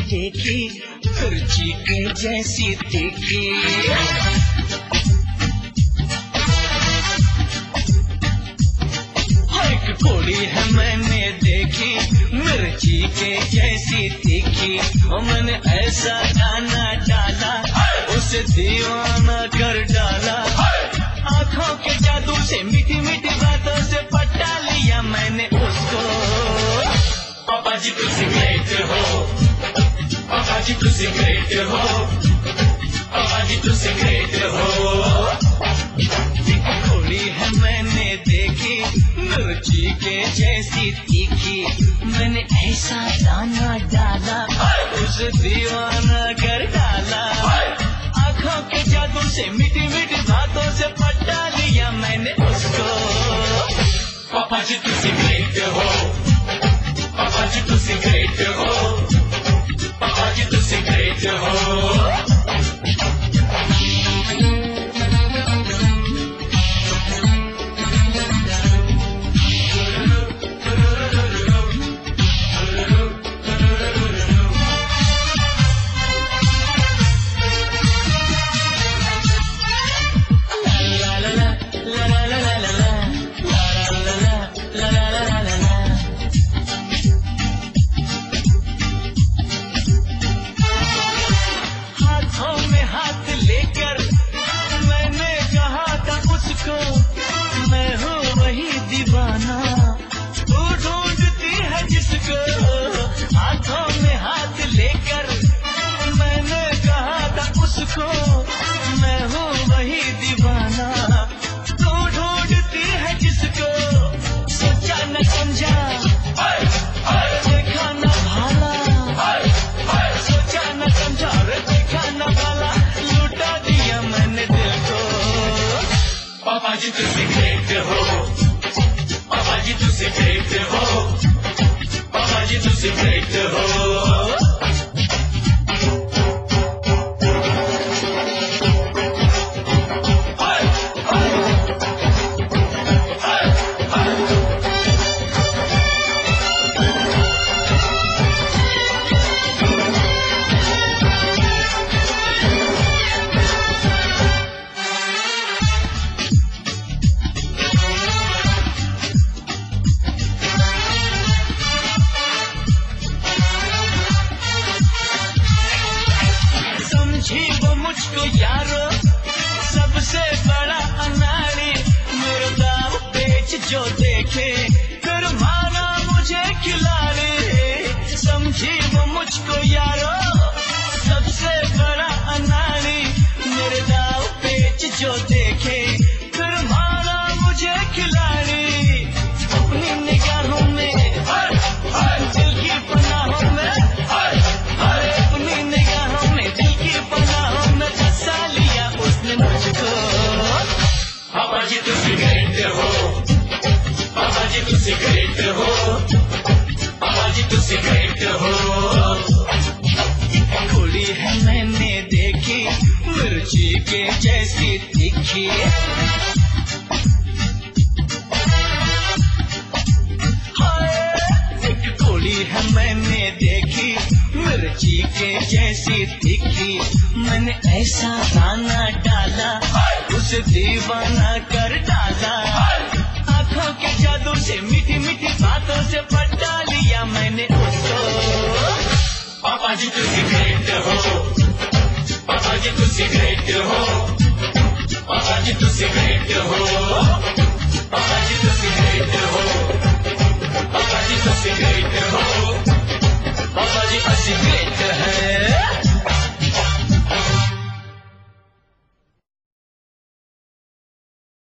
देखी मिर्ची के जैसी तीखी। एक घोड़ी है मैंने देखी मिर्ची के जैसी तीखी। मैंने ऐसा दाना डाला उसे दीवाना कर डाला। आँखों के जादू से मीठी मीठी बातों से पटा लिया मैंने उसको। पापा जी तुसी ग्रेट हो, पापा जी तुसी ग्रेट हो, पापा जी तुसी ग्रेट हो। घोड़ी है मैंने देखी मिर्ची के जैसी तीखी। मैंने ऐसा दाना डाला उसे दीवाना कर डाला। आँखों के जादू से मीठी मीठी बातों से पटा लिया मैंने उसको। पापा जी तुसी ग्रेट हो, पापा जी तुसी ग्रेट हो, पापा जी तुसी ग्रेट हो। मैं हूँ वही दीवाना, तू ढूंढती है जिसको। हाथों में हाथ लेकर मैंने कहा था उसको, मैं हूँ वही दीवाना, तू ढूंढती है जिसको। सोचा न समझा, देखा न भाला, सोचा न समझा, देखा न भाला, लुटा दिया मैंने दिल को। पापा जी तुसी ग्रेट हो, पापा जी तुसी ग्रेट हो, पापा जी तुसी ग्रेट हो। वो मुझको यारो सबसे बड़ा अनाड़ी। मेरे दाव पेच जो देखे फिर माना मुझे खिलाड़ी। समझी वो मुझको यारो सबसे बड़ा अनाड़ी। मेरे दाव पेच जो देखे फिर माना मुझे खिलाड़ी। अपनी निगाहों में दिल की पनाहों में, अपनी निगाहों में दिल की पनाहों में फंसा लिया उसने मुझको। पापा जी तुसी ग्रेट हो, पापा जी तुसी ग्रेट हो, पापा जी तुसी ग्रेट हो। घोड़ी है मैंने देखी मिर्ची के जैसी तीखी। है मैंने देखी मिर्ची के जैसी तीखी। मैंने ऐसा दाना डाला उसे दीवाना कर डाला। आँखों के जादू से मीठी मीठी बातों से पटा लिया मैंने उसको। पापा जी तुसी ग्रेट हो, पापा जी तुसी ग्रेट हो, पापा जी तुसी ग्रेट हो, पापा जी तुसी ग्रेट हो, पापा जी तुसी ग्रेट हो।